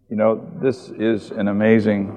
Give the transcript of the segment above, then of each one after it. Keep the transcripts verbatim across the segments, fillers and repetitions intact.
You know, this is an amazing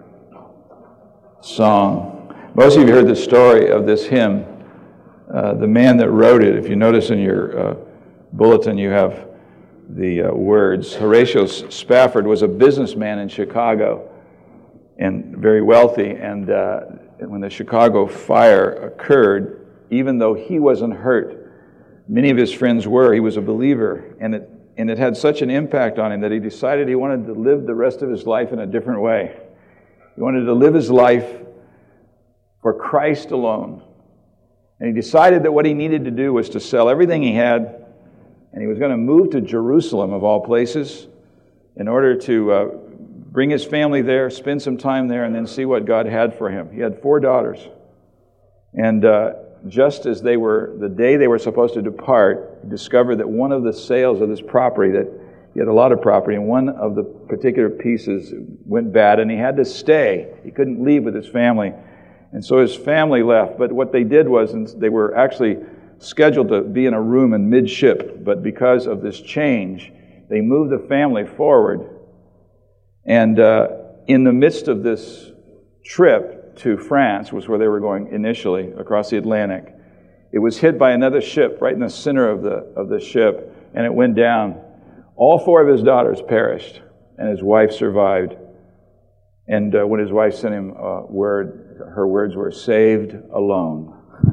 song. Most of you have heard the story of this hymn. Uh, the man that wrote it, if you notice in your uh, bulletin, you have the uh, words. Horatio Spafford was a businessman in Chicago and very wealthy. And uh, when the Chicago fire occurred, even though he wasn't hurt, many of his friends were. He was a believer, and it and it had such an impact on him that he decided he wanted to live the rest of his life in a different way. He wanted to live his life for Christ alone. And he decided that what he needed to do was to sell everything he had, and he was going to move to Jerusalem, of all places, in order to uh, bring his family there, spend some time there, and then see what God had for him. He had four daughters. And uh, just as they were, the day they were supposed to depart, he discovered that one of the sales of this property, that he had a lot of property, and one of the particular pieces went bad, and he had to stay. He couldn't leave with his family. And so his family left. But what they did was, they were actually scheduled to be in a room in midship, but because of this change, they moved the family forward. And uh, in the midst of this trip to France, was where they were going initially, across the Atlantic, it was hit by another ship right in the center of the of the ship, and it went down. All four of his daughters perished, and his wife survived. And uh, when his wife sent him a word, her words were, "Saved alone."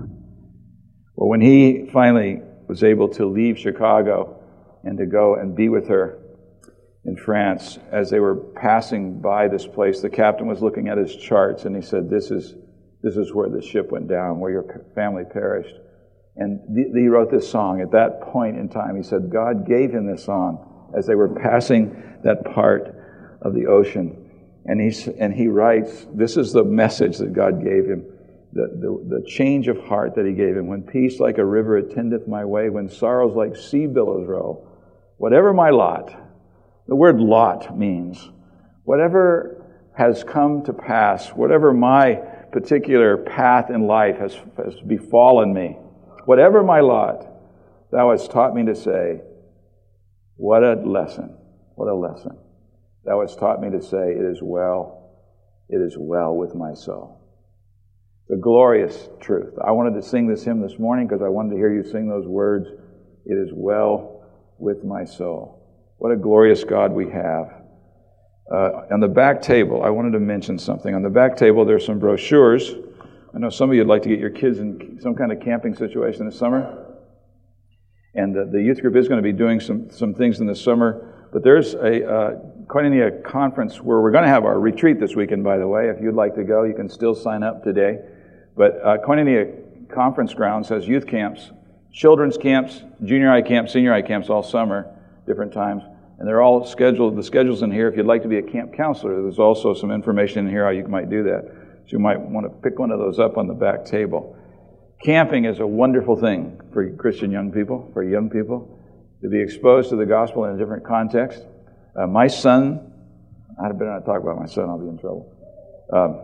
Well, when he finally was able to leave Chicago and to go and be with her in France, as they were passing by this place, the captain was looking at his charts, and he said, this is this is where the ship went down, where your family perished. And th- he wrote this song. At that point in time, he said God gave him this song as they were passing that part of the ocean. And he, and he writes, this is the message that God gave him, the, the, the change of heart that he gave him. When peace like a river attendeth my way, when sorrows like sea billows roll, whatever my lot. The word lot means whatever has come to pass, whatever my particular path in life has, has befallen me, whatever my lot, thou hast taught me to say, what a lesson, what a lesson. Thou hast taught me to say, it is well, it is well with my soul. The glorious truth. I wanted to sing this hymn this morning because I wanted to hear you sing those words, it is well with my soul. What a glorious God we have. Uh, on the back table, I wanted to mention something. On the back table, there's some brochures. I know some of you would like to get your kids in some kind of camping situation this summer. And the, the youth group is going to be doing some, some things in the summer. But there's a uh, Koinonia conference where we're going to have our retreat this weekend, by the way. If you'd like to go, you can still sign up today. But uh, Koinonia Conference Grounds has youth camps, children's camps, junior high camps, senior high camps all summer, different times, and they're all scheduled. The schedule's in here. If you'd like to be a camp counselor, there's also some information in here how you might do that. So you might want to pick one of those up on the back table. Camping is a wonderful thing for Christian young people, for young people, to be exposed to the gospel in a different context. Uh, my son, I better not talk about my son, I'll be in trouble. Um,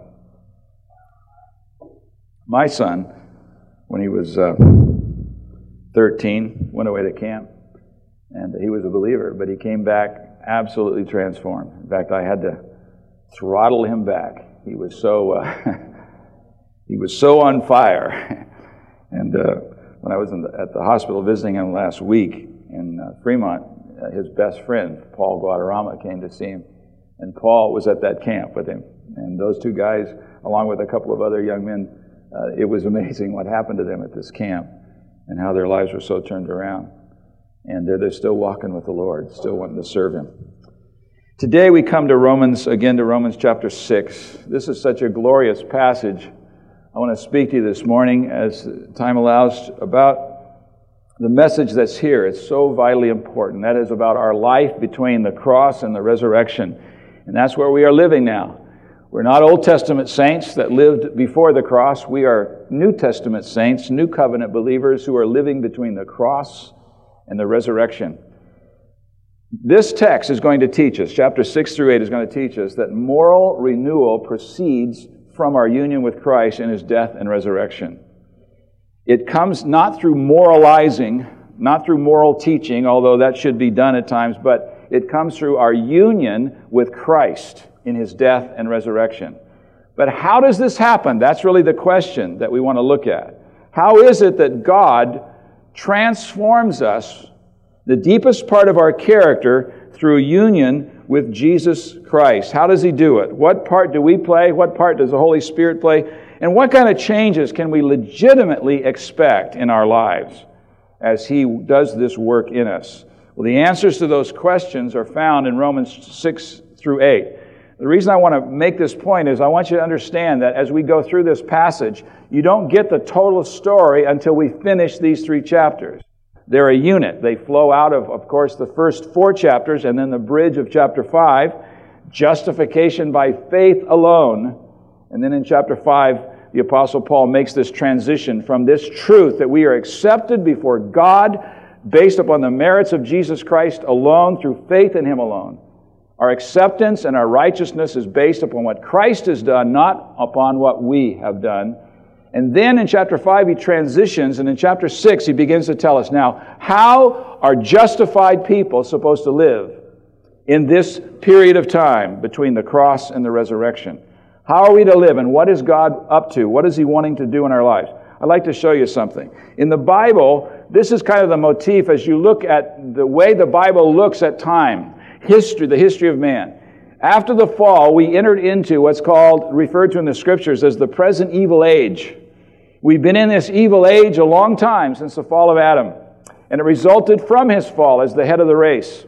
my son, when he was uh, thirteen, went away to camp. And he was a believer, but he came back absolutely transformed. In fact, I had to throttle him back. He was so uh, he was so on fire. And uh, when I was in the, at the hospital visiting him last week in uh, Fremont, uh, his best friend, Paul Guadarrama, came to see him. And Paul was at that camp with him. And those two guys, along with a couple of other young men, uh, it was amazing what happened to them at this camp and how their lives were so turned around. And they're, they're still walking with the Lord, still wanting to serve Him. Today we come to Romans, again to Romans chapter six. This is such a glorious passage. I want to speak to you this morning, as time allows, about the message that's here. It's so vitally important. That is about our life between the cross and the resurrection. And that's where we are living now. We're not Old Testament saints that lived before the cross. We are New Testament saints, New Covenant believers who are living between the cross and the resurrection. This text is going to teach us, chapter six through eight is going to teach us that moral renewal proceeds from our union with Christ in His death and resurrection. It comes not through moralizing, not through moral teaching, although that should be done at times, but It comes through our union with Christ in His death and resurrection. But how does this happen? That's really the question that we want to look at. How is it that God transforms us, the deepest part of our character, through union with Jesus Christ? How does He do it? What part do we play? What part does the Holy Spirit play? And what kind of changes can we legitimately expect in our lives as He does this work in us? Well, the answers to those questions are found in Romans six through eight. The reason I want to make this point is I want you to understand that as we go through this passage, you don't get the total story until we finish these three chapters. They're a unit. They flow out of, of course, the first four chapters and then the bridge of chapter five, justification by faith alone. And then in chapter five, the Apostle Paul makes this transition from this truth that we are accepted before God based upon the merits of Jesus Christ alone through faith in Him alone. Our acceptance and our righteousness is based upon what Christ has done, not upon what we have done. And then in chapter five, he transitions, and in chapter six, he begins to tell us now, how are justified people supposed to live in this period of time between the cross and the resurrection? How are we to live, and what is God up to? What is He wanting to do in our lives? I'd like to show you something. In the Bible, this is kind of the motif as you look at the way the Bible looks at time. History, the history of man. After the fall, we entered into what's called, referred to in the Scriptures as the present evil age. We've been in this evil age a long time since the fall of Adam, and it resulted from his fall as the head of the race.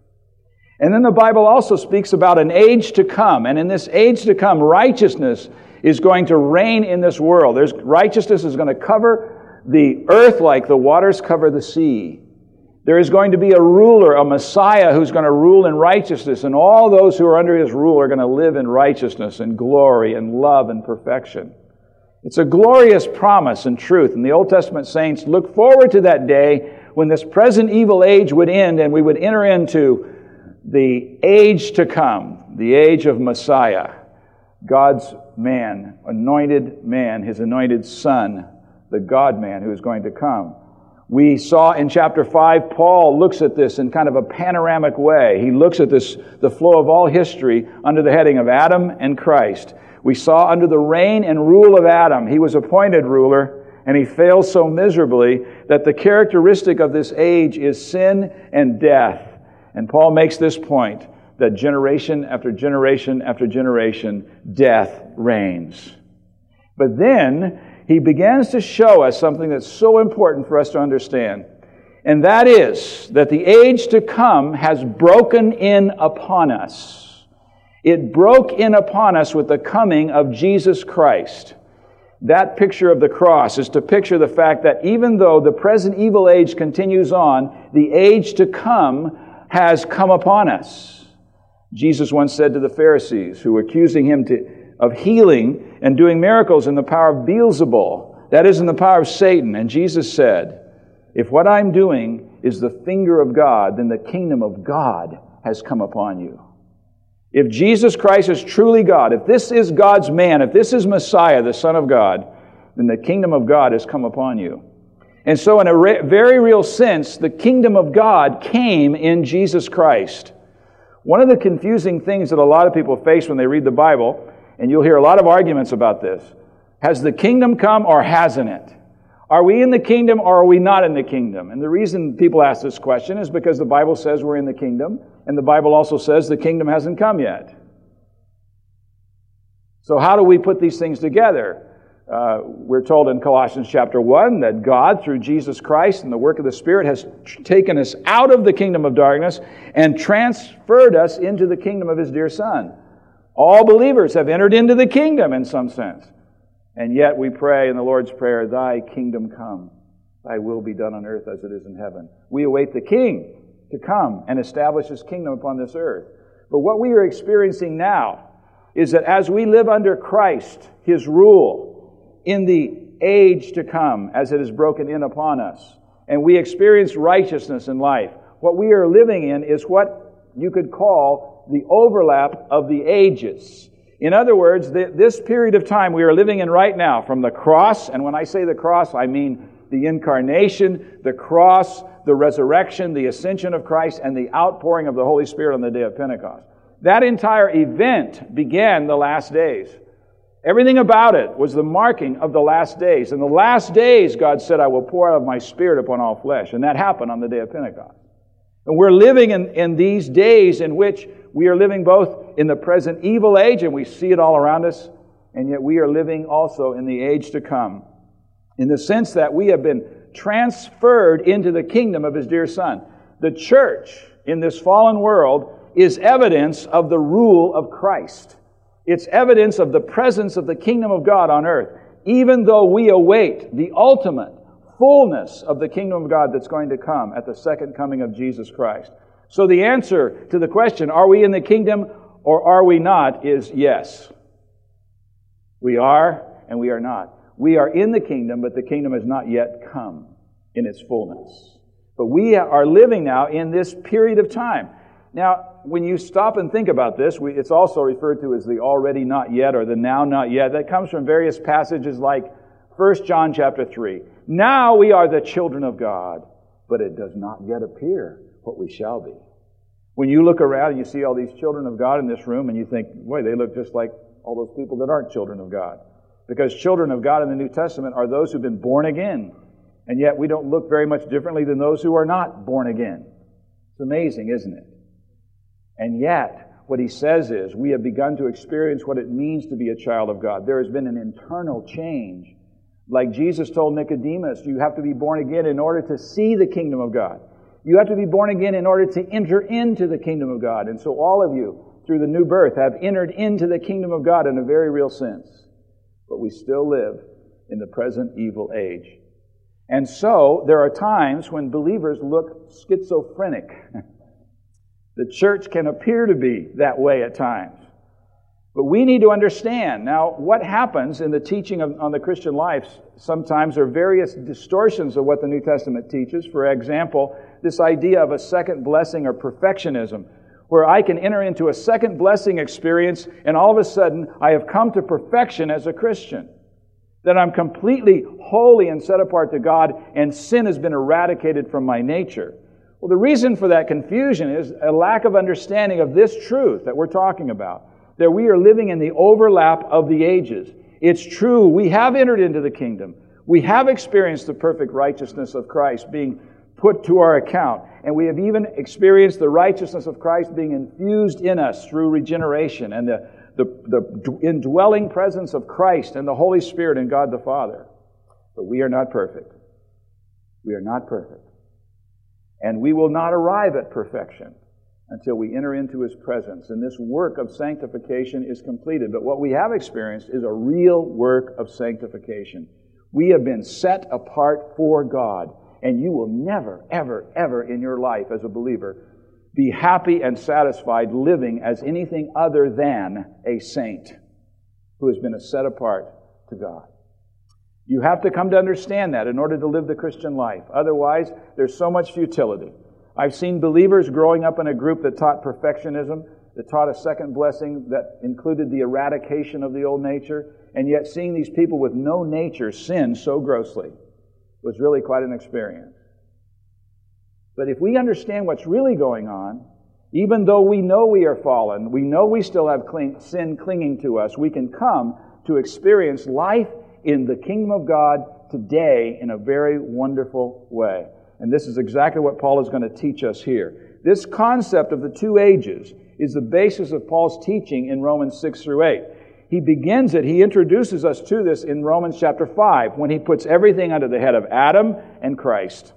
And then the Bible also speaks about an age to come, and in this age to come, righteousness is going to reign in this world. There's, righteousness is going to cover the earth like the waters cover the sea. There is going to be a ruler, a Messiah, who's going to rule in righteousness, and all those who are under His rule are going to live in righteousness and glory and love and perfection. It's a glorious promise and truth, and the Old Testament saints look forward to that day when this present evil age would end and we would enter into the age to come, the age of Messiah, God's man, anointed man, His anointed Son, the God-man who is going to come. We saw in chapter five, Paul looks at this in kind of a panoramic way. He looks at this, the flow of all history under the heading of Adam and Christ. We saw under the reign and rule of Adam, he was appointed ruler, and he failed so miserably that the characteristic of this age is sin and death. And Paul makes this point, that generation after generation after generation, death reigns. But then he begins to show us something that's so important for us to understand. And that is that the age to come has broken in upon us. It broke in upon us with the coming of Jesus Christ. That picture of the cross is to picture the fact that even though the present evil age continues on, the age to come has come upon us. Jesus once said to the Pharisees who were accusing Him to of healing and doing miracles in the power of Beelzebul, that is, in the power of Satan. And Jesus said, if what I'm doing is the finger of God, then the kingdom of God has come upon you. If Jesus Christ is truly God, if this is God's man, if this is Messiah, the Son of God, then the kingdom of God has come upon you. And so in a re- very real sense, the kingdom of God came in Jesus Christ. One of the confusing things that a lot of people face when they read the Bible, and you'll hear a lot of arguments about this. Has the kingdom come or hasn't it? Are we in the kingdom or are we not in the kingdom? And the reason people ask this question is because the Bible says we're in the kingdom, and the Bible also says the kingdom hasn't come yet. So how do we put these things together? Uh, we're told in Colossians chapter one that God, through Jesus Christ and the work of the Spirit, has tr- taken us out of the kingdom of darkness and transferred us into the kingdom of His dear Son. All believers have entered into the kingdom in some sense. And yet we pray in the Lord's Prayer, Thy kingdom come, Thy will be done on earth as it is in heaven. We await the King to come and establish His kingdom upon this earth. But what we are experiencing now is that as we live under Christ, His rule, in the age to come, as it is broken in upon us, and we experience righteousness in life, what we are living in is what you could call the overlap of the ages. In other words, th- this period of time we are living in right now, from the cross, and when I say the cross, I mean the incarnation, the cross, the resurrection, the ascension of Christ, and the outpouring of the Holy Spirit on the day of Pentecost. That entire event began the last days. Everything about it was the marking of the last days. In the last days, God said, I will pour out of my Spirit upon all flesh. And that happened on the day of Pentecost. And we're living in, in these days in which we are living both in the present evil age, and we see it all around us, and yet we are living also in the age to come, in the sense that we have been transferred into the kingdom of His dear Son. The church in this fallen world is evidence of the rule of Christ. It's evidence of the presence of the kingdom of God on earth, even though we await the ultimate fullness of the kingdom of God that's going to come at the second coming of Jesus Christ. So the answer to the question, are we in the kingdom or are we not, is yes. We are and we are not. We are in the kingdom, but the kingdom has not yet come in its fullness. But we are living now in this period of time. Now, when you stop and think about this, we, it's also referred to as the already not yet or the now not yet. That comes from various passages like First John chapter three. Now we are the children of God, but it does not yet appear what we shall be. When you look around and you see all these children of God in this room and you think, boy, they look just like all those people that aren't children of God. Because children of God in the New Testament are those who've been born again. And yet we don't look very much differently than those who are not born again. It's amazing, isn't it? And yet, what he says is, we have begun to experience what it means to be a child of God. There has been an internal change. Like Jesus told Nicodemus, you have to be born again in order to see the kingdom of God. You have to be born again in order to enter into the kingdom of God. And so all of you, through the new birth, have entered into the kingdom of God in a very real sense. But we still live in the present evil age. And so, there are times when believers look schizophrenic. The church can appear to be that way at times. But we need to understand, now, what happens in the teaching of, on the Christian life. Sometimes there are various distortions of what the New Testament teaches. For example, this idea of a second blessing or perfectionism, where I can enter into a second blessing experience and all of a sudden I have come to perfection as a Christian. That I'm completely holy and set apart to God and sin has been eradicated from my nature. Well, the reason for that confusion is a lack of understanding of this truth that we're talking about. That we are living in the overlap of the ages. It's true, we have entered into the kingdom. We have experienced the perfect righteousness of Christ being put to our account. And we have even experienced the righteousness of Christ being infused in us through regeneration and the, the, the indwelling presence of Christ and the Holy Spirit and God the Father. But we are not perfect. We are not perfect. And we will not arrive at perfection until we enter into His presence. And this work of sanctification is completed. But what we have experienced is a real work of sanctification. We have been set apart for God. And you will never, ever, ever in your life as a believer be happy and satisfied living as anything other than a saint who has been set apart to God. You have to come to understand that in order to live the Christian life. Otherwise, there's so much futility. I've seen believers growing up in a group that taught perfectionism, that taught a second blessing that included the eradication of the old nature, and yet seeing these people with no nature sin so grossly was really quite an experience. But if we understand what's really going on, even though we know we are fallen, we know we still have cling, sin clinging to us, we can come to experience life in the kingdom of God today in a very wonderful way. And this is exactly what Paul is going to teach us here. This concept of the two ages is the basis of Paul's teaching in Romans six through eight. He begins it, he introduces us to this in Romans chapter five, when he puts everything under the head of Adam and Christ.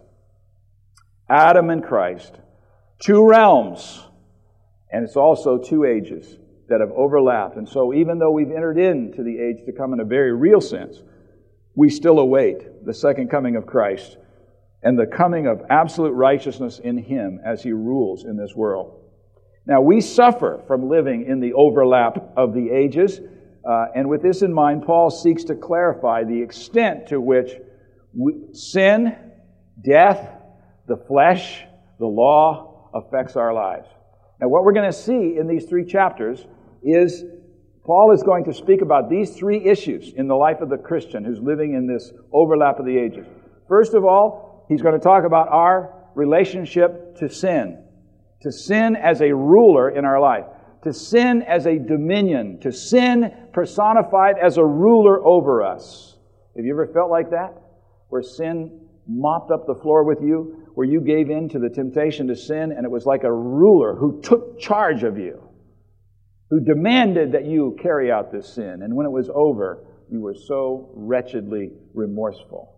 Adam and Christ. Two realms. And it's also two ages that have overlapped. And so even though we've entered into the age to come in a very real sense, we still await the second coming of Christ and the coming of absolute righteousness in Him as He rules in this world. Now, we suffer from living in the overlap of the ages, uh, and with this in mind, Paul seeks to clarify the extent to which we, sin, death, the flesh, the law affects our lives. Now, what we're going to see in these three chapters is Paul is going to speak about these three issues in the life of the Christian who's living in this overlap of the ages. First of all, he's going to talk about our relationship to sin. To sin as a ruler in our life. To sin as a dominion. To sin personified as a ruler over us. Have you ever felt like that? Where sin mopped up the floor with you? Where you gave in to the temptation to sin and it was like a ruler who took charge of you. Who demanded that you carry out this sin. And when it was over, you were so wretchedly remorseful.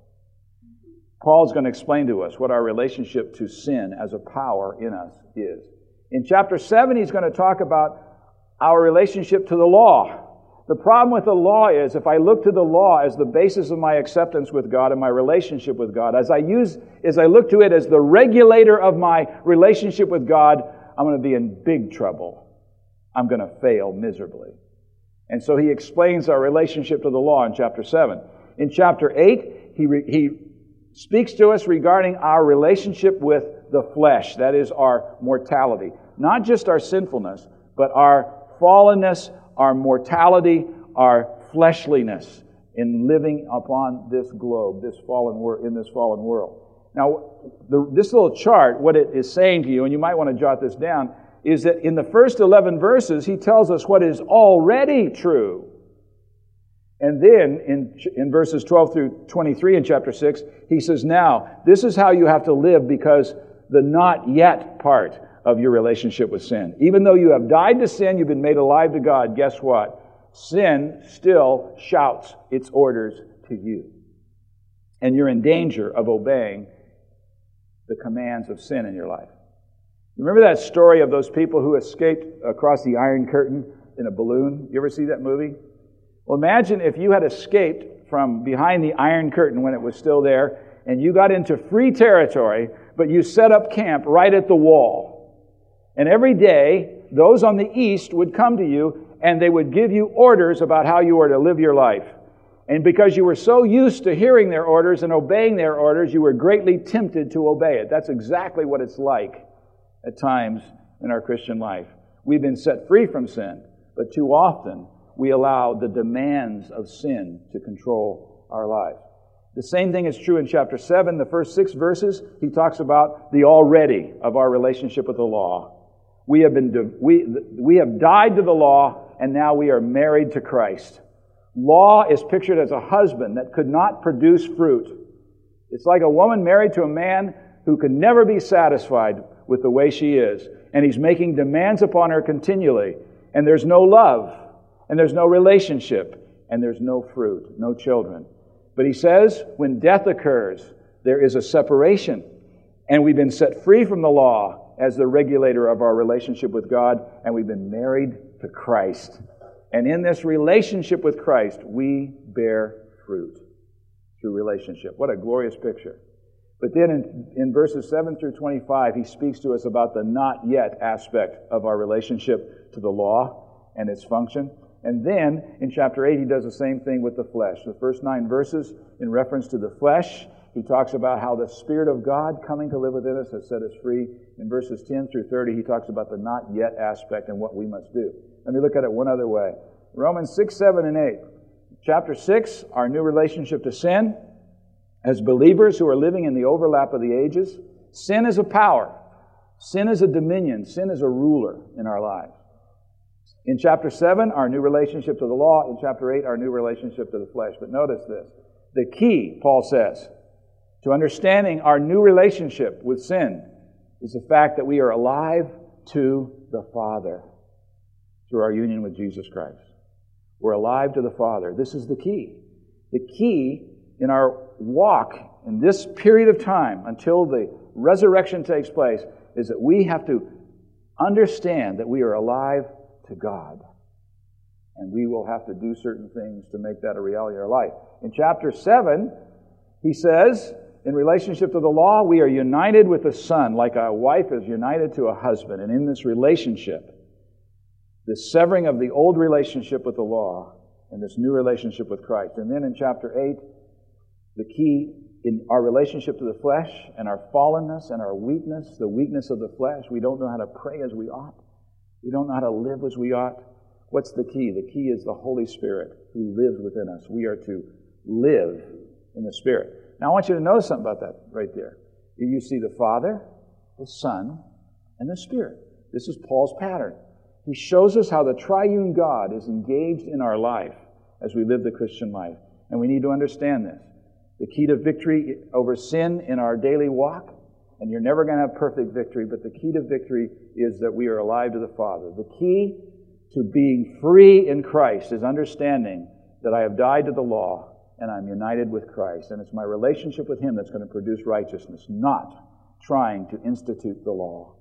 Paul's going to explain to us what our relationship to sin as a power in us is. In chapter seven, he's going to talk about our relationship to the law. The problem with the law is if I look to the law as the basis of my acceptance with God and my relationship with God, as I use, as I look to it as the regulator of my relationship with God, I'm going to be in big trouble. I'm going to fail miserably. And so he explains our relationship to the law in chapter seven. In chapter eight, he, re, he speaks to us regarding our relationship with the flesh, that is our mortality. Not just our sinfulness, but our fallenness, our mortality, our fleshliness in living upon this globe, this fallen wor- in this fallen world. Now, the, this little chart, what it is saying to you, and you might want to jot this down, is that in the first eleven verses, he tells us what is already true. And then in, in verses twelve through twenty-three in chapter six, he says, now, this is how you have to live because the not yet part of your relationship with sin. Even though you have died to sin, you've been made alive to God, guess what? Sin still shouts its orders to you. And you're in danger of obeying the commands of sin in your life. Remember that story of those people who escaped across the Iron Curtain in a balloon? You ever see that movie? Well, imagine if you had escaped from behind the Iron Curtain when it was still there, and you got into free territory, but you set up camp right at the wall. And every day, those on the east would come to you, and they would give you orders about how you were to live your life. And because you were so used to hearing their orders and obeying their orders, you were greatly tempted to obey it. That's exactly what it's like at times in our Christian life. We've been set free from sin, but too often we allow the demands of sin to control our lives. The same thing is true in chapter seven. The first six verses, he talks about the already of our relationship with the law. We have been we we have died to the law, and now we are married to Christ. Law is pictured as a husband that could not produce fruit. It's like a woman married to a man who can never be satisfied with the way she is. And he's making demands upon her continually. And there's no love. And there's no relationship. And there's no fruit. No children. But he says, when death occurs, there is a separation. And we've been set free from the law as the regulator of our relationship with God. And we've been married to Christ. And in this relationship with Christ, we bear fruit through relationship. What a glorious picture. But then in, in verses seven through twenty-five, he speaks to us about the not yet aspect of our relationship to the law and its function. And then in chapter eight, he does the same thing with the flesh. The first nine verses, in reference to the flesh, he talks about how the Spirit of God coming to live within us has set us free. In verses ten through thirty, he talks about the not yet aspect and what we must do. Let me look at it one other way. Romans six, seven, and eight. Chapter six, our new relationship to sin. As believers who are living in the overlap of the ages, sin is a power. Sin is a dominion. Sin is a ruler in our lives. In chapter seven, our new relationship to the law. In chapter eight, our new relationship to the flesh. But notice this. The key, Paul says, to understanding our new relationship with sin is the fact that we are alive to the Father through our union with Jesus Christ. We're alive to the Father. This is the key. The key in our walk in this period of time until the resurrection takes place is that we have to understand that we are alive to God. And we will have to do certain things to make that a reality in our life. In chapter seven, he says, in relationship to the law, we are united with the Son, like a wife is united to a husband. And in this relationship, this severing of the old relationship with the law and this new relationship with Christ. And then in chapter eight, the key in our relationship to the flesh and our fallenness and our weakness, the weakness of the flesh, we don't know how to pray as we ought. We don't know how to live as we ought. What's the key? The key is the Holy Spirit who lives within us. We are to live in the Spirit. Now I want you to notice something about that right there. You see the Father, the Son, and the Spirit. This is Paul's pattern. He shows us how the triune God is engaged in our life as we live the Christian life. And we need to understand this. The key to victory over sin in our daily walk, and you're never going to have perfect victory, but the key to victory is that we are alive to the Father. The key to being free in Christ is understanding that I have died to the law and I'm united with Christ. And it's my relationship with Him that's going to produce righteousness, not trying to institute the law.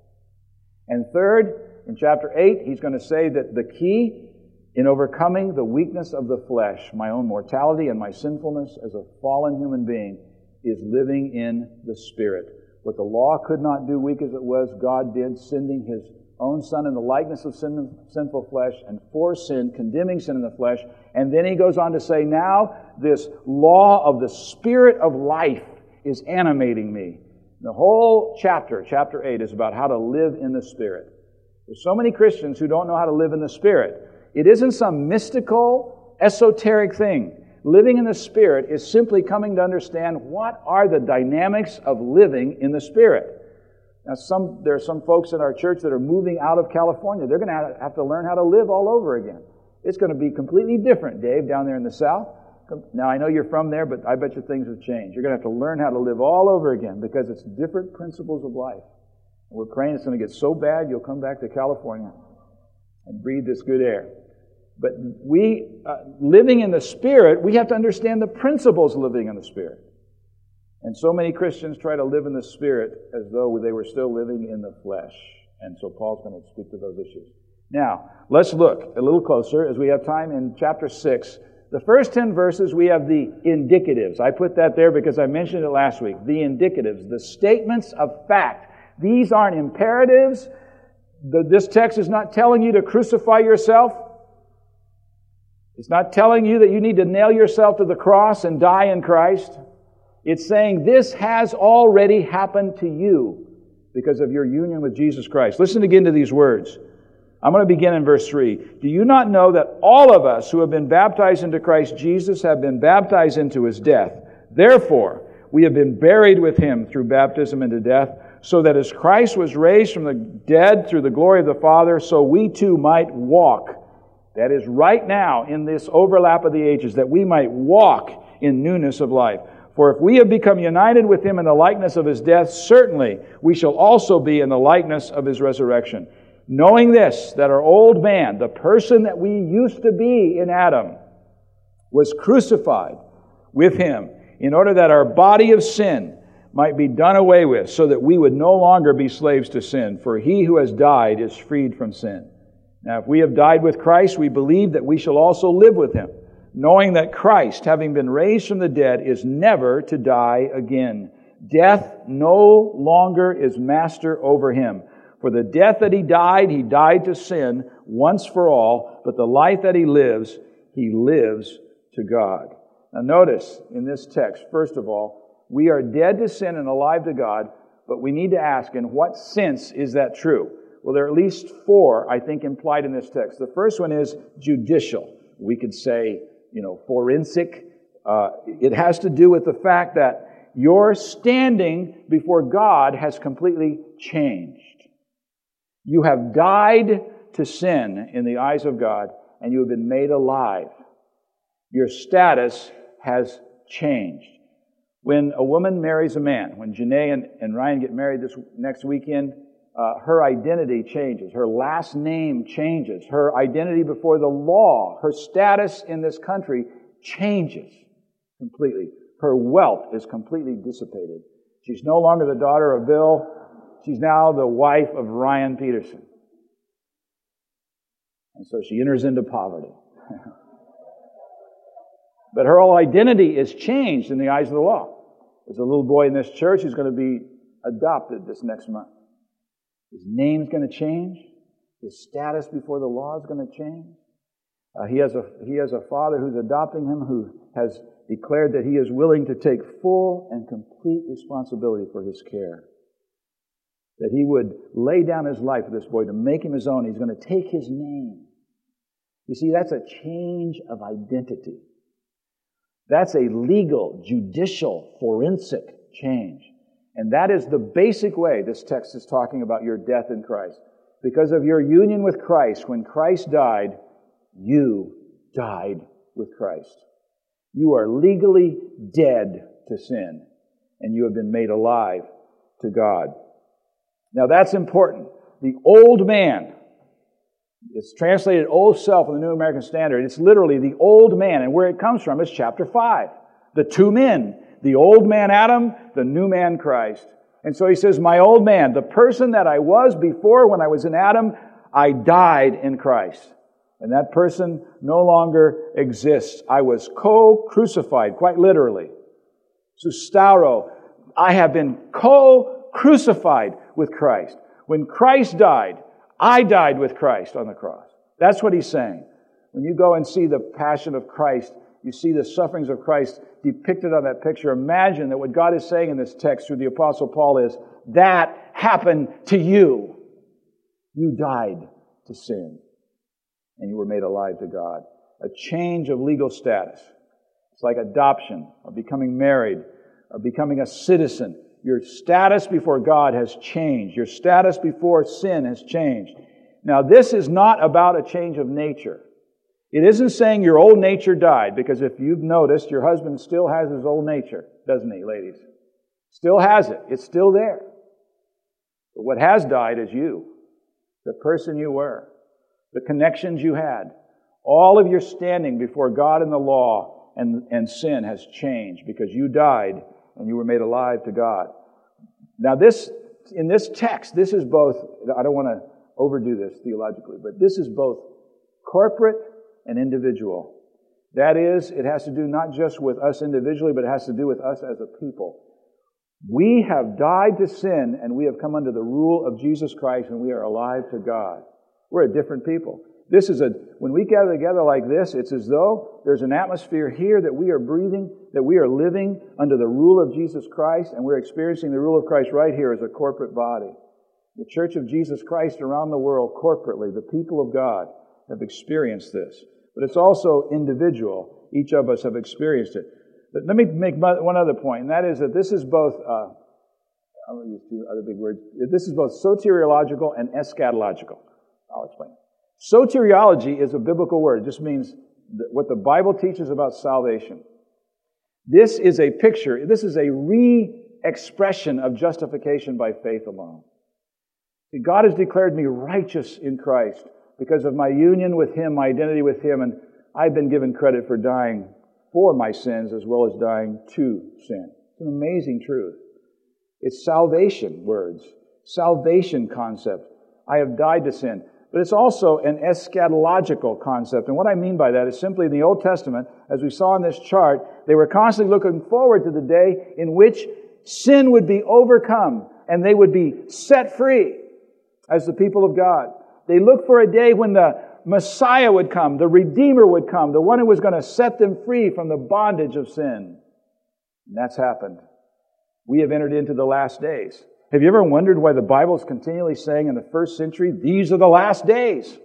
And third, in chapter eight, he's going to say that the key in overcoming the weakness of the flesh, my own mortality and my sinfulness as a fallen human being, is living in the Spirit. What the law could not do, weak as it was, God did, sending His own Son in the likeness of sin, sinful flesh, and for sin, condemning sin in the flesh. And then he goes on to say, now this law of the Spirit of life is animating me. The whole chapter, chapter eight, is about how to live in the Spirit. There's so many Christians who don't know how to live in the Spirit. It isn't some mystical, esoteric thing. Living in the Spirit is simply coming to understand what are the dynamics of living in the Spirit. Now, some there are some folks in our church that are moving out of California. They're going to have to learn how to live all over again. It's going to be completely different, Dave, down there in the South. Now, I know you're from there, but I bet you things have changed. You're going to have to learn how to live all over again because it's different principles of life. And we're praying it's going to get so bad you'll come back to California and breathe this good air. But we, uh, living in the Spirit, we have to understand the principles of living in the Spirit. And so many Christians try to live in the Spirit as though they were still living in the flesh. And so Paul's going to speak to those issues. Now, let's look a little closer as we have time in chapter six. The first ten verses, we have the indicatives. I put that there because I mentioned it last week. The indicatives, the statements of fact. These aren't imperatives. The, this text is not telling you to crucify yourself. It's not telling you that you need to nail yourself to the cross and die in Christ. It's saying this has already happened to you because of your union with Jesus Christ. Listen again to these words. I'm going to begin in verse three. Do you not know that all of us who have been baptized into Christ Jesus have been baptized into His death? Therefore, we have been buried with Him through baptism into death, so that as Christ was raised from the dead through the glory of the Father, so we too might walk. That is right now in this overlap of the ages, that we might walk in newness of life. For if we have become united with Him in the likeness of His death, certainly we shall also be in the likeness of His resurrection. Knowing this, that our old man, the person that we used to be in Adam, was crucified with Him in order that our body of sin might be done away with, so that we would no longer be slaves to sin. For he who has died is freed from sin. Now, if we have died with Christ, we believe that we shall also live with Him, knowing that Christ, having been raised from the dead, is never to die again. Death no longer is master over Him. For the death that He died, He died to sin once for all, but the life that He lives, He lives to God. Now notice in this text, first of all, we are dead to sin and alive to God, but we need to ask, in what sense is that true? Well, there are at least four, I think, implied in this text. The first one is judicial. We could say, you know, forensic. Uh, it has to do with the fact that your standing before God has completely changed. You have died to sin in the eyes of God, and you have been made alive. Your status has changed. When a woman marries a man, when Janae and, and Ryan get married this next weekend, uh, her identity changes. Her last name changes. Her identity before the law, her status in this country changes completely. Her wealth is completely dissipated. She's no longer the daughter of Bill. She's now the wife of Ryan Peterson. And so she enters into poverty. But her whole identity is changed in the eyes of the law. There's a little boy in this church who's going to be adopted this next month. His name's going to change. His status before the law is going to change. Uh, he has a he has a father who's adopting him, who has declared that he is willing to take full and complete responsibility for his care. That he would lay down his life for this boy to make him his own. He's going to take his name. You see, that's a change of identity. That's a legal, judicial, forensic change. And that is the basic way this text is talking about your death in Christ. Because of your union with Christ, when Christ died, you died with Christ. You are legally dead to sin, and you have been made alive to God. Now that's important. The old man, it's translated old self in the New American Standard. It's literally the old man, and where it comes from is chapter five. The two men, the old man Adam, the new man Christ. And so he says, my old man, the person that I was before when I was in Adam, I died in Christ. And that person no longer exists. I was co-crucified, quite literally. Sustauro, I have been co-crucified with Christ. When Christ died, I died with Christ on the cross. That's what he's saying. When you go and see the passion of Christ, you see the sufferings of Christ depicted on that picture. Imagine that what God is saying in this text through the Apostle Paul is, that happened to you. You died to sin, and you were made alive to God. A change of legal status. It's like adoption, or becoming married, or becoming a citizen. Your status before God has changed. Your status before sin has changed. Now, this is not about a change of nature. It isn't saying your old nature died, because if you've noticed, your husband still has his old nature, doesn't he, ladies? Still has it. It's still there. But what has died is you, the person you were, the connections you had. All of your standing before God and the law and, and sin has changed because you died and you were made alive to God. Now this, in this text, this is both, I don't want to overdo this theologically, but this is both corporate and individual. That is, it has to do not just with us individually, but it has to do with us as a people. We have died to sin and we have come under the rule of Jesus Christ and we are alive to God. We're a different people. This is a, when we gather together like this, it's as though there's an atmosphere here that we are breathing, that we are living under the rule of Jesus Christ, and we're experiencing the rule of Christ right here as a corporate body. The Church of Jesus Christ around the world, corporately, the people of God, have experienced this. But it's also individual. Each of us have experienced it. But let me make one other point, and that is that this is both, uh, I'm going to use two other big words. This is both soteriological and eschatological. I'll explain. Soteriology is a biblical word. It just means what the Bible teaches about salvation. This is a picture, this is a re-expression of justification by faith alone. See, God has declared me righteous in Christ because of my union with Him, my identity with Him, and I've been given credit for dying for my sins as well as dying to sin. It's an amazing truth. It's salvation words, salvation concept. I have died to sin. But it's also an eschatological concept. And what I mean by that is simply in the Old Testament, as we saw in this chart, they were constantly looking forward to the day in which sin would be overcome and they would be set free as the people of God. They looked for a day when the Messiah would come, the Redeemer would come, the one who was going to set them free from the bondage of sin. And that's happened. We have entered into the last days. Have you ever wondered why the Bible is continually saying in the first century, these are the last days?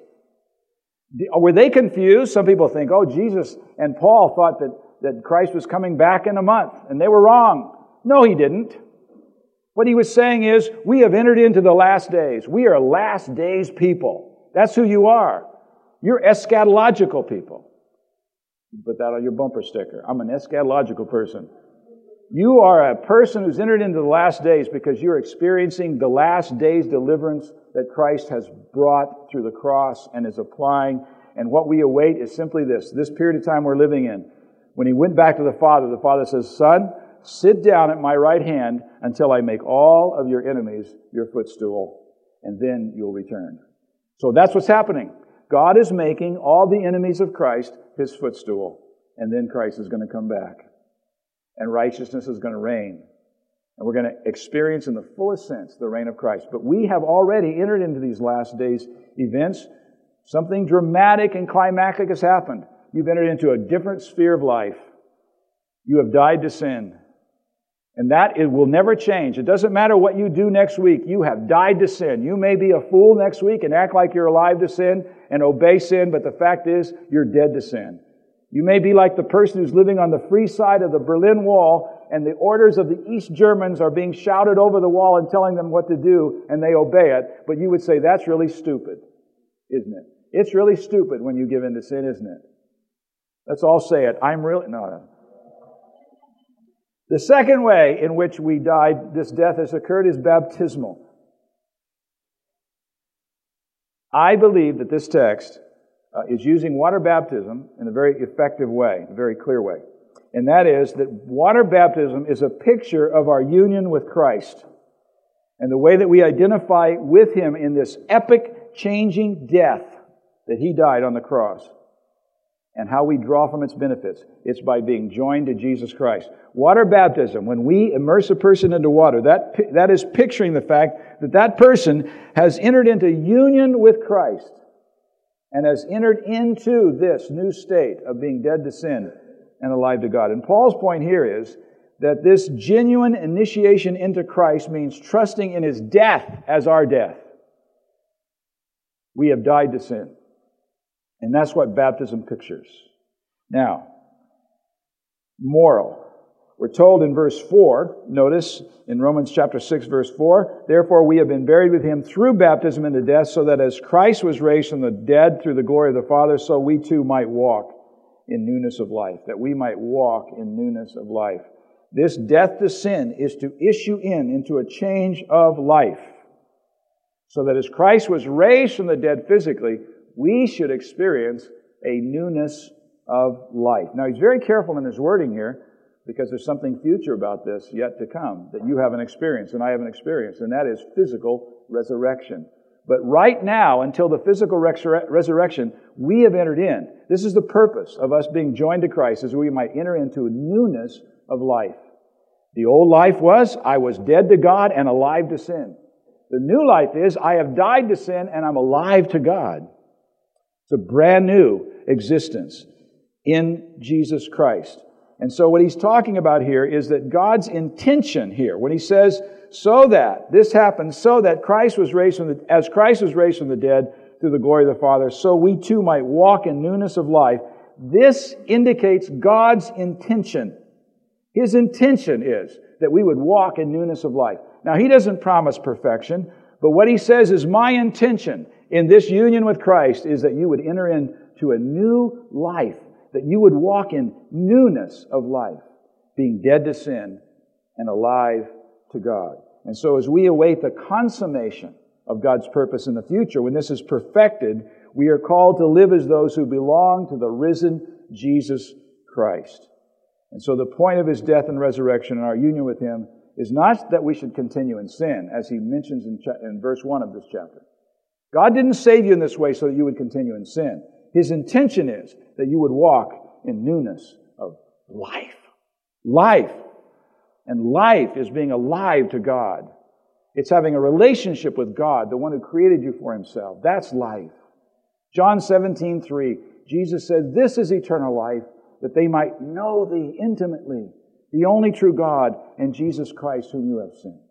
Were they confused? Some people think, oh, Jesus and Paul thought that, that Christ was coming back in a month, and they were wrong. No, he didn't. What he was saying is, we have entered into the last days. We are last days people. That's who you are. You're eschatological people. You put that on your bumper sticker. I'm an eschatological person. You are a person who's entered into the last days because you're experiencing the last days deliverance that Christ has brought through the cross and is applying. And what we await is simply this, this period of time we're living in. When He went back to the Father, the Father says, Son, sit down at my right hand until I make all of your enemies your footstool, and then you'll return. So that's what's happening. God is making all the enemies of Christ His footstool, and then Christ is going to come back. And righteousness is going to reign. And we're going to experience in the fullest sense the reign of Christ. But we have already entered into these last days events. Something dramatic and climactic has happened. You've entered into a different sphere of life. You have died to sin. And that it will never change. It doesn't matter what you do next week. You have died to sin. You may be a fool next week and act like you're alive to sin and obey sin, but the fact is you're dead to sin. You may be like the person who's living on the free side of the Berlin Wall, and the orders of the East Germans are being shouted over the wall and telling them what to do, and they obey it. But you would say, that's really stupid, isn't it? It's really stupid when you give in to sin, isn't it? Let's all say it. I'm really... No, no. The second way in which we died, this death has occurred, is baptismal. I believe that this text uh, is using water baptism in a very effective way, a very clear way. And that is that water baptism is a picture of our union with Christ and the way that we identify with Him in this epic, changing death that He died on the cross, and how we draw from its benefits. It's by being joined to Jesus Christ. Water baptism, when we immerse a person into water, that, that is picturing the fact that that person has entered into union with Christ and has entered into this new state of being dead to sin and alive to God. And Paul's point here is that this genuine initiation into Christ means trusting in His death as our death. We have died to sin. And that's what baptism pictures. Now, moral. We're told in verse four, notice in Romans chapter six, verse four, therefore we have been buried with Him through baptism into death, so that as Christ was raised from the dead through the glory of the Father, so we too might walk in newness of life, that we might walk in newness of life. This death to sin is to issue in into a change of life, so that as Christ was raised from the dead physically, we should experience a newness of life. Now, he's very careful in his wording here, because there's something future about this yet to come that you haven't experienced and I haven't experienced, and that is physical resurrection. But right now, until the physical resur- resurrection, we have entered in. This is the purpose of us being joined to Christ, is we might enter into a newness of life. The old life was, I was dead to God and alive to sin. The new life is, I have died to sin and I'm alive to God. It's a brand new existence in Jesus Christ. And so what he's talking about here is that God's intention here, when he says, so that, this happened so that Christ was raised from the, as Christ was raised from the dead through the glory of the Father, so we too might walk in newness of life. This indicates God's intention. His intention is that we would walk in newness of life. Now, He doesn't promise perfection, but what He says is, my intention in this union with Christ is that you would enter into a new life, that you would walk in newness of life, being dead to sin and alive to God. And so as we await the consummation of God's purpose in the future, when this is perfected, we are called to live as those who belong to the risen Jesus Christ. And so the point of His death and resurrection and our union with Him is not that we should continue in sin, as He mentions in, cha- in verse one of this chapter. God didn't save you in this way so that you would continue in sin. His intention is that you would walk in newness of life. Life. And life is being alive to God. It's having a relationship with God, the one who created you for Himself. That's life. John seventeen three, Jesus said, this is eternal life, that they might know Thee intimately, the only true God, and Jesus Christ whom You have sent.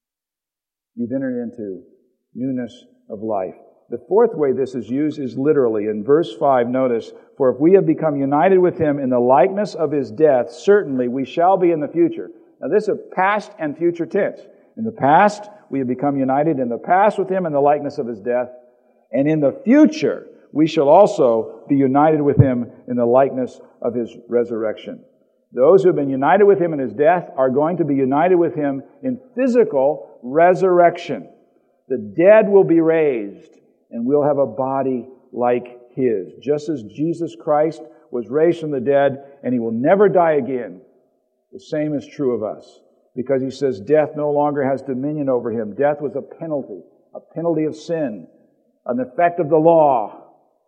You've entered into newness of life. The fourth way this is used is literally. In verse five, notice, for if we have become united with Him in the likeness of His death, certainly we shall be in the future. Now this is a past and future tense. In the past, we have become united in the past with Him in the likeness of His death. And in the future, we shall also be united with Him in the likeness of His resurrection. Those who have been united with Him in His death are going to be united with Him in physical resurrection. The dead will be raised, and we'll have a body like His. Just as Jesus Christ was raised from the dead, and He will never die again, the same is true of us. Because He says death no longer has dominion over Him. Death was a penalty, a penalty of sin, an effect of the law.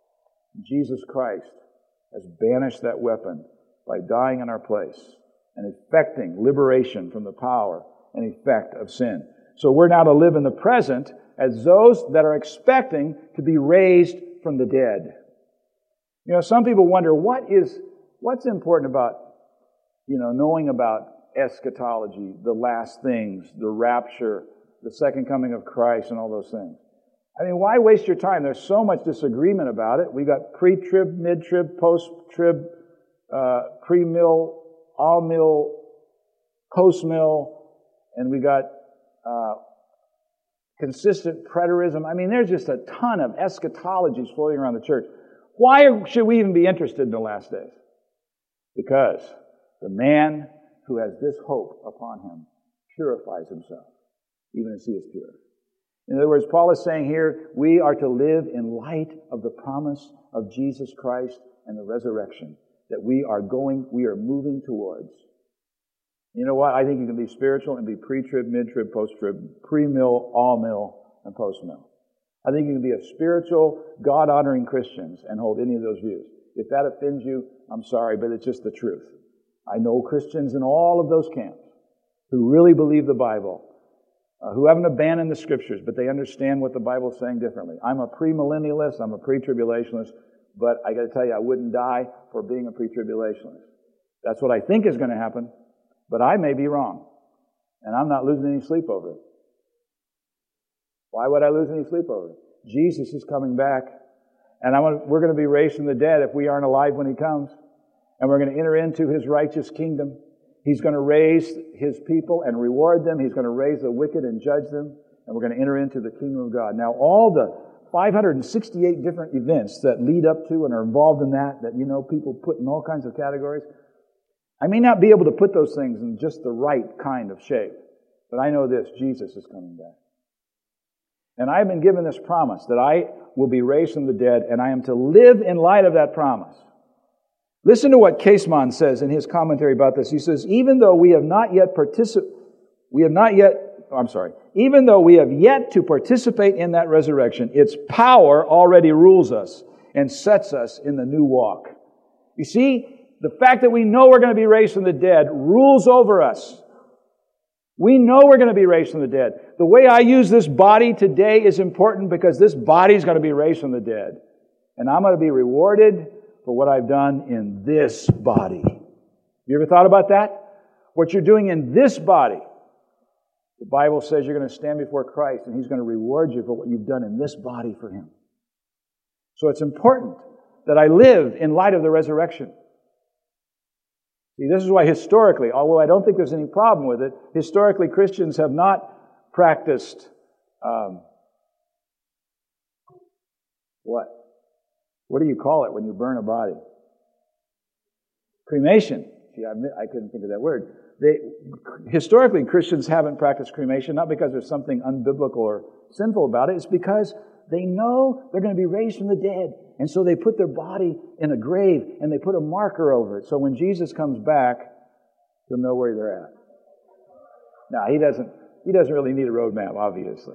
Jesus Christ has banished that weapon by dying in our place and effecting liberation from the power and effect of sin. So we're now to live in the present as those that are expecting to be raised from the dead. You know, some people wonder, what is, what's important about, you know, knowing about eschatology, the last things, the rapture, the second coming of Christ, and all those things? I mean, why waste your time? There's so much disagreement about it. We got pre-trib, mid-trib, post-trib, uh, pre-mill, all-mill, post-mill, and we got uh, consistent preterism. I mean, there's just a ton of eschatologies floating around the church. Why should we even be interested in the last days? Because the man who has this hope upon him purifies himself, even as he is pure. In other words, Paul is saying here, we are to live in light of the promise of Jesus Christ and the resurrection that we are going, we are moving towards. You know what? I think you can be spiritual and be pre-trib, mid-trib, post-trib, pre-mill, all-mill, and post-mill. I think you can be a spiritual, God-honoring Christian and hold any of those views. If that offends you, I'm sorry, but it's just the truth. I know Christians in all of those camps who really believe the Bible, uh, who haven't abandoned the Scriptures, but they understand what the Bible's saying differently. I'm a premillennialist, I'm a pre-tribulationist, but I got to tell you, I wouldn't die for being a pre-tribulationist. That's what I think is going to happen, but I may be wrong, and I'm not losing any sleep over it. Why would I lose any sleep over it? Jesus is coming back, and I want, we're going to be raised from the dead if we aren't alive when He comes, and we're going to enter into His righteous kingdom. He's going to raise His people and reward them. He's going to raise the wicked and judge them, and we're going to enter into the kingdom of God. Now, all the five hundred sixty-eight different events that lead up to and are involved in that, that, you know, people put in all kinds of categories, I may not be able to put those things in just the right kind of shape, but I know this, Jesus is coming back. And I've been given this promise that I will be raised from the dead, and I am to live in light of that promise. Listen to what Caseman says in his commentary about this. He says, even though we have not yet particip- we have not yet, oh, I'm sorry, even though we have yet to participate in that resurrection, its power already rules us and sets us in the new walk. You see, the fact that we know we're going to be raised from the dead rules over us. We know we're going to be raised from the dead. The way I use this body today is important because this body is going to be raised from the dead. And I'm going to be rewarded for what I've done in this body. You ever thought about that? What you're doing in this body. The Bible says you're going to stand before Christ and He's going to reward you for what you've done in this body for Him. So it's important that I live in light of the resurrection. See, this is why historically, although I don't think there's any problem with it, historically Christians have not practiced um, what? What do you call it when you burn a body? Cremation. See, I, I couldn't think of that word. They, historically, Christians haven't practiced cremation, not because there's something unbiblical or sinful about it. It's because they know they're going to be raised from the dead. And so they put their body in a grave and they put a marker over it. So when Jesus comes back, you'll know where they're at. Now, he doesn't, he doesn't really need a roadmap, obviously.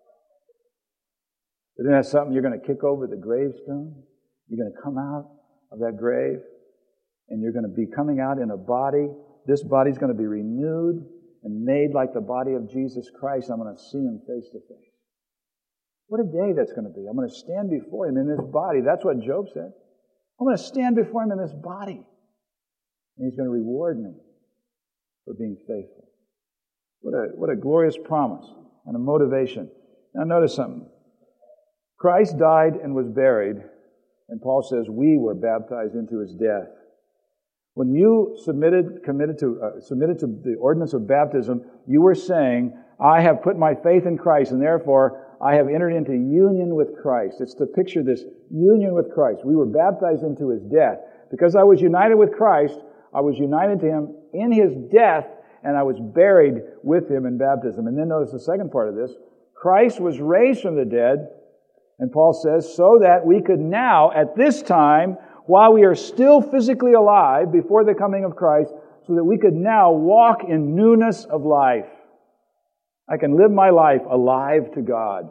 But then that's something you're going to kick over the gravestone. You're going to come out of that grave and you're going to be coming out in a body. This body's going to be renewed and made like the body of Jesus Christ. I'm going to see Him face to face. What a day that's going to be. I'm going to stand before Him in this body. That's what Job said. I'm going to stand before Him in this body. And He's going to reward me for being faithful. What a, what a glorious promise and a motivation. Now notice something. Christ died and was buried, and Paul says we were baptized into His death. When you submitted, committed to, uh, submitted to the ordinance of baptism, you were saying, I have put my faith in Christ, and therefore I have entered into union with Christ. It's to picture this union with Christ. We were baptized into His death. Because I was united with Christ, I was united to Him in His death, and I was buried with Him in baptism. And then notice the second part of this. Christ was raised from the dead, and Paul says, so that we could now, at this time, while we are still physically alive before the coming of Christ, so that we could now walk in newness of life. I can live my life alive to God.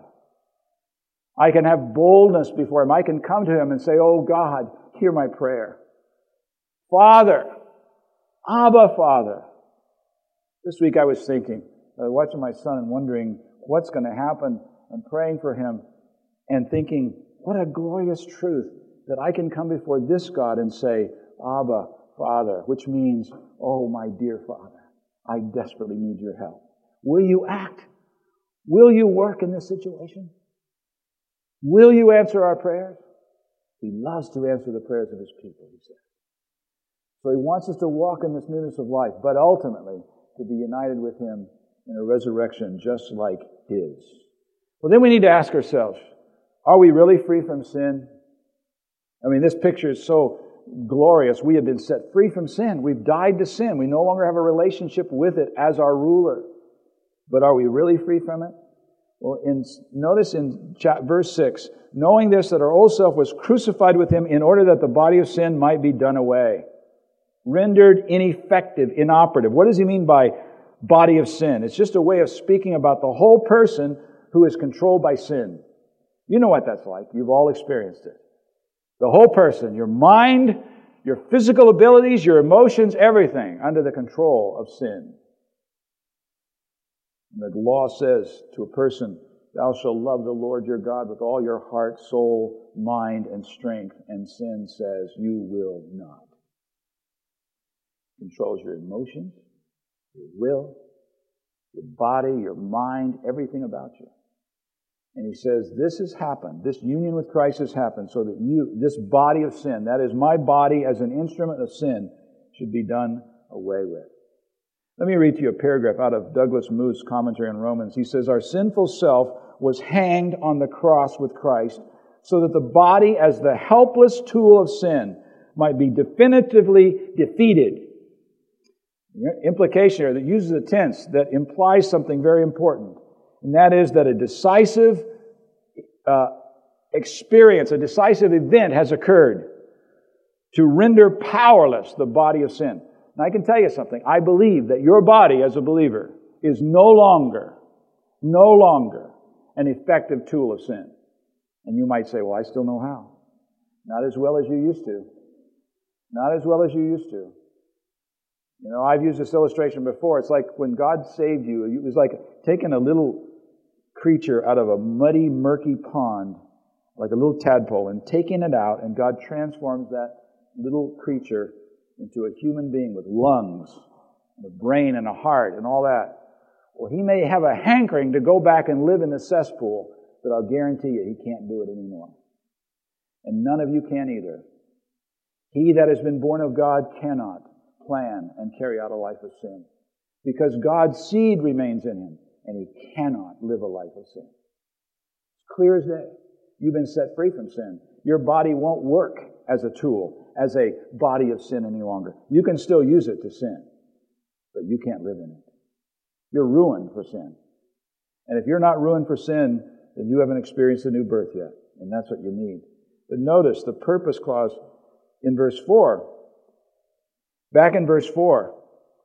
I can have boldness before Him. I can come to Him and say, oh God, hear my prayer. Father, Abba Father. This week I was thinking, I was watching my son and wondering what's going to happen and praying for him and thinking, what a glorious truth that I can come before this God and say, Abba, Father, which means, oh, my dear Father, I desperately need your help. Will you act? Will you work in this situation? Will you answer our prayers? He loves to answer the prayers of His people, he said. So he wants us to walk in this newness of life, but ultimately to be united with him in a resurrection just like his. Well, then we need to ask ourselves, are we really free from sin? I mean, this picture is so glorious. We have been set free from sin. We've died to sin. We no longer have a relationship with it as our ruler. But are we really free from it? Well, in, notice in verse six, knowing this, that our old self was crucified with him in order that the body of sin might be done away. Rendered ineffective, inoperative. What does he mean by body of sin? It's just a way of speaking about the whole person who is controlled by sin. You know what that's like. You've all experienced it. The whole person, your mind, your physical abilities, your emotions, everything under the control of sin. And the law says to a person, thou shalt love the Lord your God with all your heart, soul, mind, and strength. And sin says, you will not. It controls your emotions, your will, your body, your mind, everything about you. And he says, this has happened. This union with Christ has happened so that you, this body of sin, that is my body as an instrument of sin, should be done away with. Let me read to you a paragraph out of Douglas Moo's commentary on Romans. He says, our sinful self was hanged on the cross with Christ so that the body as the helpless tool of sin might be definitively defeated. The implication here that uses a tense that implies something very important. And that is that a decisive uh, experience, a decisive event has occurred to render powerless the body of sin. Now I can tell you something. I believe that your body as a believer is no longer, no longer an effective tool of sin. And you might say, well, I still know how. Not as well as you used to. Not as well as you used to. You know, I've used this illustration before. It's like when God saved you, it was like taking a little creature out of a muddy, murky pond, like a little tadpole, and taking it out, and God transforms that little creature into a human being with lungs, and a brain and a heart and all that. Well, he may have a hankering to go back and live in the cesspool, but I'll guarantee you he can't do it anymore. And none of you can either. He that has been born of God cannot plan and carry out a life of sin, because God's seed remains in him, and he cannot live a life of sin. It's clear as day. You've been set free from sin. Your body won't work as a tool, as a body of sin any longer. You can still use it to sin, but you can't live in it. You're ruined for sin. And if you're not ruined for sin, then you haven't experienced a new birth yet, and that's what you need. But notice the purpose clause in verse four. Back in verse four.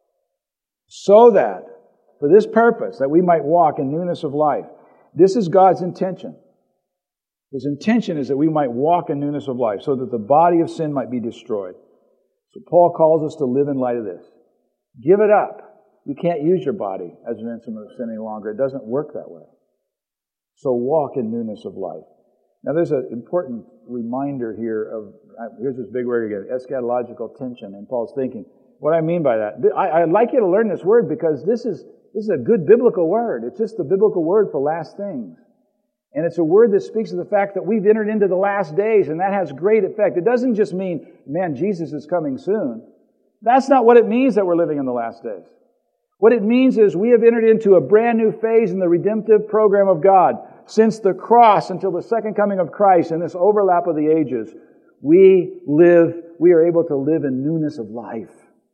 So that, for this purpose, that we might walk in newness of life. This is God's intention. His intention is that we might walk in newness of life, so that the body of sin might be destroyed. So Paul calls us to live in light of this. Give it up. You can't use your body as an instrument of sin any longer. It doesn't work that way. So walk in newness of life. Now there's an important reminder here of, here's this big word again, eschatological tension in Paul's thinking. What I mean by that, I, I'd like you to learn this word because this is, this is a good biblical word. It's just the biblical word for last things. And it's a word that speaks of the fact that we've entered into the last days, and that has great effect. It doesn't just mean, man, Jesus is coming soon. That's not what it means that we're living in the last days. What it means is we have entered into a brand new phase in the redemptive program of God. Since the cross until the second coming of Christ and this overlap of the ages, we live, we are able to live in newness of life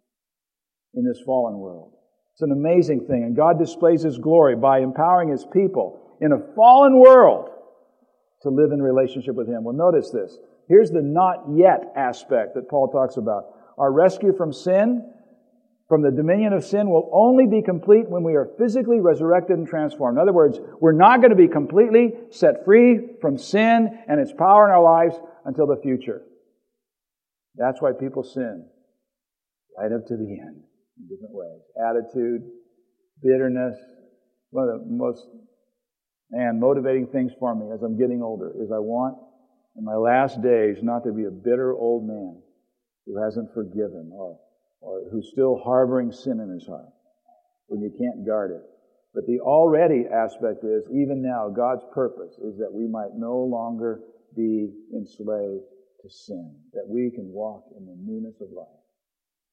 in this fallen world. It's an amazing thing, and God displays His glory by empowering His people in a fallen world to live in relationship with Him. Well, notice this. Here's the not yet aspect that Paul talks about. Our rescue from sin, from the dominion of sin, will only be complete when we are physically resurrected and transformed. In other words, we're not going to be completely set free from sin and its power in our lives until the future. That's why people sin right up to the end in different ways. Attitude, bitterness. One of the most, man, motivating things for me as I'm getting older is I want in my last days not to be a bitter old man who hasn't forgiven or or who's still harboring sin in his heart when you can't guard it. But the already aspect is, even now, God's purpose is that we might no longer be enslaved to sin, that we can walk in the newness of life.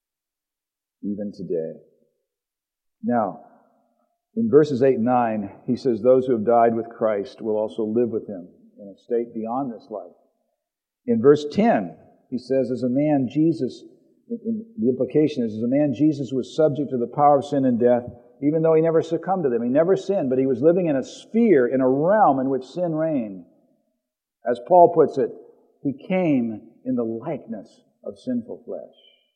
even today. Now, in verses eight and nine, he says, those who have died with Christ will also live with him in a state beyond this life. In verse ten, he says, as a man, Jesus, in, the implication is, as a man, Jesus was subject to the power of sin and death, even though he never succumbed to them. He never sinned, but he was living in a sphere, in a realm in which sin reigned. As Paul puts it, he came in the likeness of sinful flesh,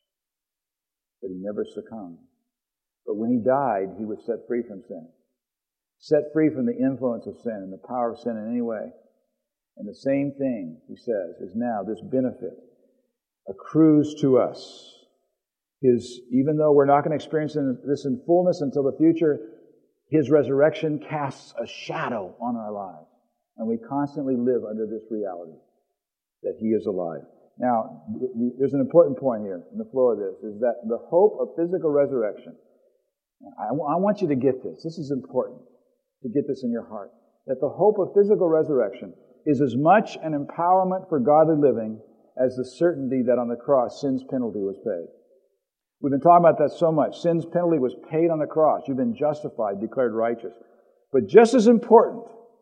but he never succumbed. But when he died, he was set free from sin, set free from the influence of sin and the power of sin in any way. And the same thing, he says, is now this benefit accrues to us. His, even though we're not going to experience this in fullness until the future, his resurrection casts a shadow on our lives. And we constantly live under this reality that he is alive. Now, there's an important point here in the flow of this, is that the hope of physical resurrection, I, I want you to get this. This is important to get this in your heart. That the hope of physical resurrection is as much an empowerment for godly living as the certainty that on the cross sin's penalty was paid. We've been talking about that so much. Sin's penalty was paid on the cross. You've been justified, declared righteous. But just as important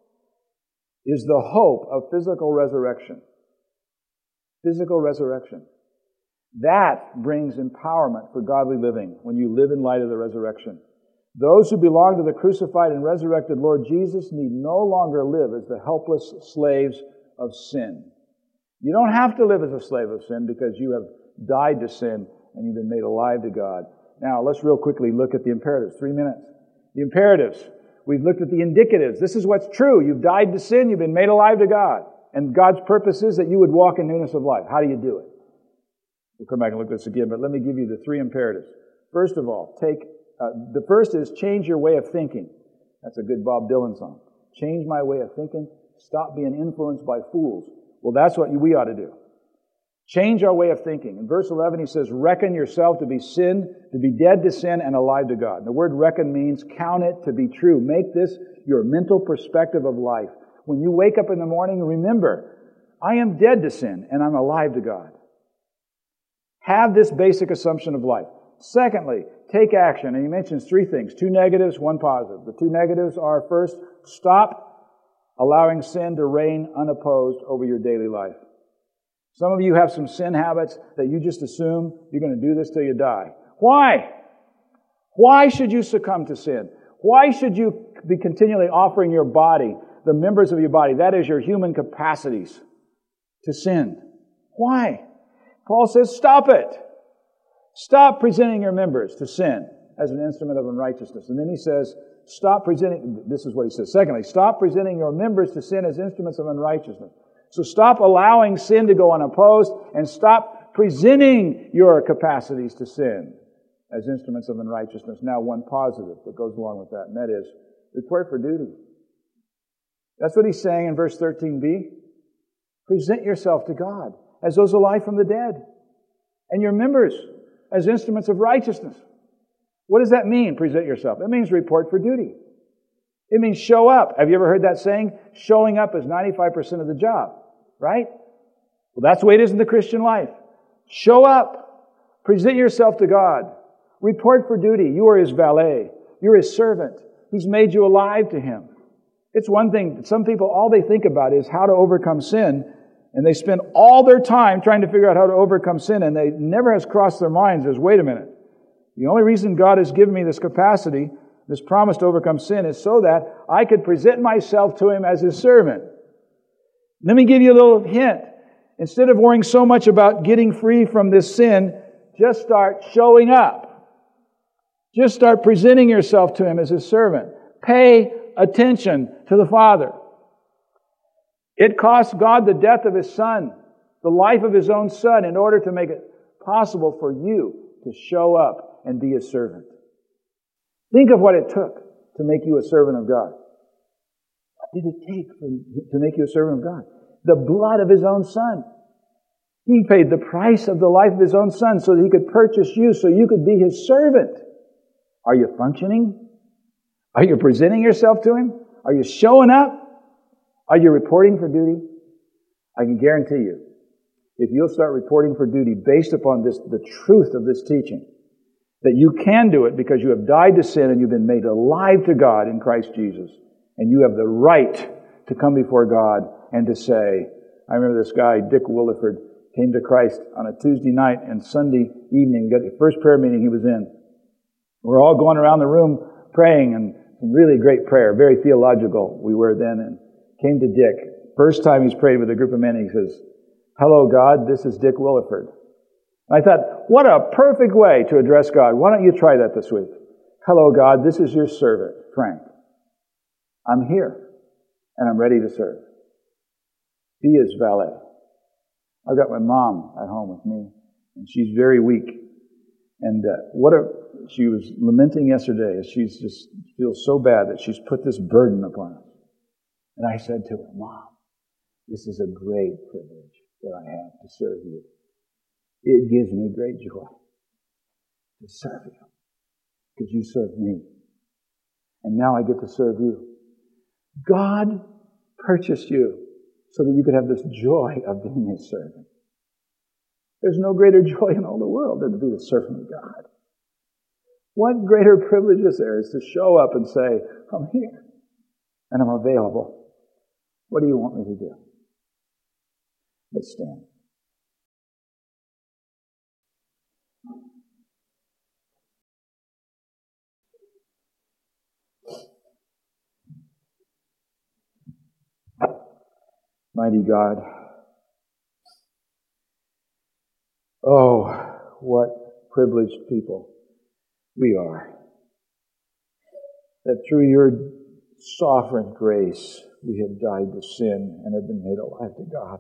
is the hope of physical resurrection. Physical resurrection. That brings empowerment for godly living when you live in light of the resurrection. Those who belong to the crucified and resurrected Lord Jesus need no longer live as the helpless slaves of sin. You don't have to live as a slave of sin because you have died to sin and you've been made alive to God. Now, let's real quickly look at the imperatives. Three minutes. The imperatives. We've looked at the indicatives. This is what's true. You've died to sin. You've been made alive to God. And God's purpose is that you would walk in newness of life. How do you do it? We'll come back and look at this again, but let me give you the three imperatives. First of all, take uh, the first is change your way of thinking. That's a good Bob Dylan song. Change my way of thinking. Stop being influenced by fools. Well, that's what we ought to do. Change our way of thinking. In verse eleven, he says, reckon yourself to be sin, to be dead to sin and alive to God. And the word reckon means count it to be true. Make this your mental perspective of life. When you wake up in the morning, remember, I am dead to sin and I'm alive to God. Have this basic assumption of life. Secondly, take action. And he mentions three things, two negatives, one positive. The two negatives are, first, stop allowing sin to reign unopposed over your daily life. Some of you have some sin habits that you just assume you're going to do this till you die. Why? Why should you succumb to sin? Why should you be continually offering your body, the members of your body, that is your human capacities, to sin? Why? Paul says, stop it. Stop presenting your members to sin as an instrument of unrighteousness. And then he says, stop presenting, this is what he says. Secondly, stop presenting your members to sin as instruments of unrighteousness. So stop allowing sin to go unopposed and stop presenting your capacities to sin as instruments of unrighteousness. Now, one positive that goes along with that, and that is report for duty. That's what he's saying in verse thirteen b. Present yourself to God as those alive from the dead, and your members as instruments of righteousness. What does that mean, present yourself? It means report for duty. It means show up. Have you ever heard that saying? Showing up is ninety-five percent of the job, right? Well, that's the way it is in the Christian life. Show up. Present yourself to God. Report for duty. You are His valet. You're His servant. He's made you alive to Him. It's one thing, some people, all they think about is how to overcome sin, and they spend all their time trying to figure out how to overcome sin, and they never has crossed their minds is, wait a minute, the only reason God has given me this capacity, this promise to overcome sin, is so that I could present myself to Him as His servant. Let me give you a little hint. Instead of worrying so much about getting free from this sin, just start showing up. Just start presenting yourself to Him as His servant. Pay attention to the Father. It cost God the death of His Son, the life of His own Son, in order to make it possible for you to show up and be His servant. Think of what it took to make you a servant of God. What did it take for, to make you a servant of God? The blood of His own Son. He paid the price of the life of His own Son so that He could purchase you, so you could be His servant. Are you functioning? Are you presenting yourself to Him? Are you showing up? Are you reporting for duty? I can guarantee you, if you'll start reporting for duty based upon this, the truth of this teaching, That you can do it because you have died to sin and you've been made alive to God in Christ Jesus. And you have the right to come before God and to say, I remember this guy, Dick Williford, came to Christ on a Tuesday night and Sunday evening, got the first prayer meeting he was in. We're all going around the room praying, and some really great prayer, very theological we were then, and came to Dick. First time he's prayed with a group of men, he says, hello God, this is Dick Williford. I thought, what a perfect way to address God. Why don't you try that this week? Hello, God, this is your servant, Frank. I'm here, and I'm ready to serve. Be his valet. I've got my mom at home with me, and she's very weak. And uh, what a, she was lamenting yesterday as she's just feels so bad that she's put this burden upon us. And I said to her, Mom, this is a great privilege that I have to serve you. It gives me great joy to serve you because you served me. And now I get to serve you. God purchased you so that you could have this joy of being his servant. There's no greater joy in all the world than to be the servant of God. What greater privilege is there is to show up and say, I'm here and I'm available. What do you want me to do? Let's stand. Mighty God, oh, what privileged people we are. That through your sovereign grace, we have died to sin and have been made alive to God.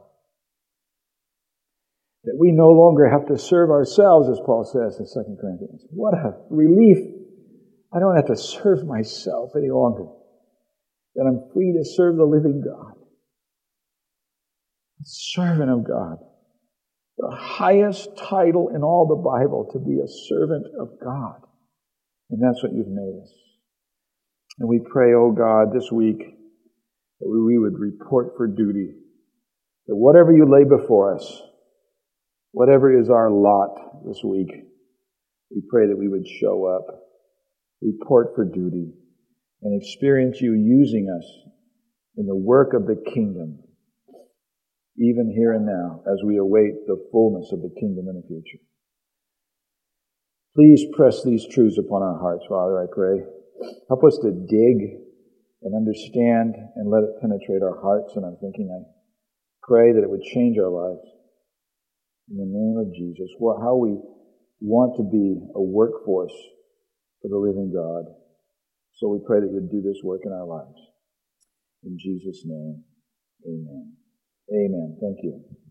That we no longer have to serve ourselves, as Paul says in Second Corinthians. What a relief. I don't have to serve myself any longer. That I'm free to serve the living God. Servant of God. The highest title in all the Bible, to be a servant of God. And that's what you've made us. And we pray, oh God, this week, that we would report for duty. That whatever you lay before us, whatever is our lot this week, we pray that we would show up, report for duty, and experience you using us in the work of the kingdom, even here and now, as we await the fullness of the kingdom in the future. Please press these truths upon our hearts, Father, I pray. Help us to dig and understand and let it penetrate our hearts and our thinking. I pray that it would change our lives. In the name of Jesus, how we want to be a workforce for the living God. So we pray that you'd do this work in our lives. In Jesus' name, amen. Amen. Thank you.